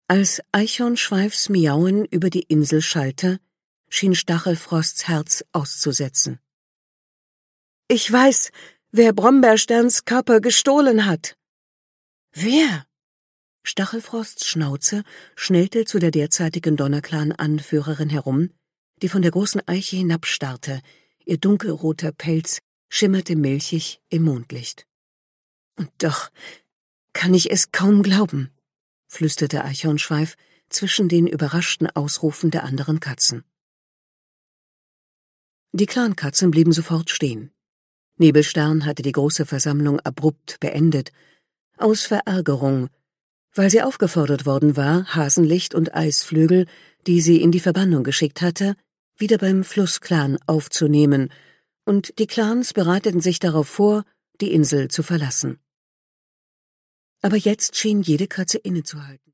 Als Eichhornschweifs Miauen über die Insel schallte, schien Stachelfrosts Herz auszusetzen. »Ich weiß, wer Brombeersterns Körper gestohlen hat.« »Wer?« Stachelfrosts Schnauze schnellte zu der derzeitigen Donnerclan-Anführerin herum, die von der großen Eiche hinabstarrte. Ihr dunkelroter Pelz schimmerte milchig im Mondlicht. »Und doch kann ich es kaum glauben«, flüsterte Eichhornschweif zwischen den überraschten Ausrufen der anderen Katzen. Die Clankatzen blieben sofort stehen. Nebelstern hatte die große Versammlung abrupt beendet, aus Verärgerung, weil sie aufgefordert worden war, Hasenlicht und Eisflügel, die sie in die Verbannung geschickt hatte, wieder beim Flussclan aufzunehmen, und die Clans bereiteten sich darauf vor, die Insel zu verlassen. Aber jetzt schien jede Katze innezuhalten.